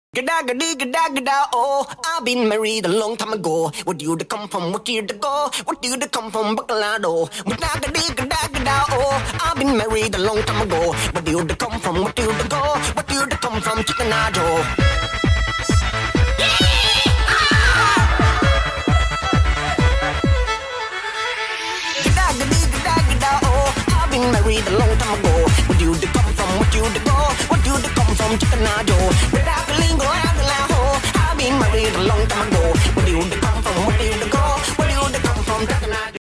Gada gada gada gada oh, I've been married a long time ago. Where do you come from? What year to go? What do you come from? Bacalado. Gada gada gada gada oh, I've been married a long time ago. Where do you come from? What do you go? What do you come from? Chickenado. Married a long time ago. Where do you come from? What do you go? What do you come from? Chickenado. Without the lingo, I've been married a long time ago.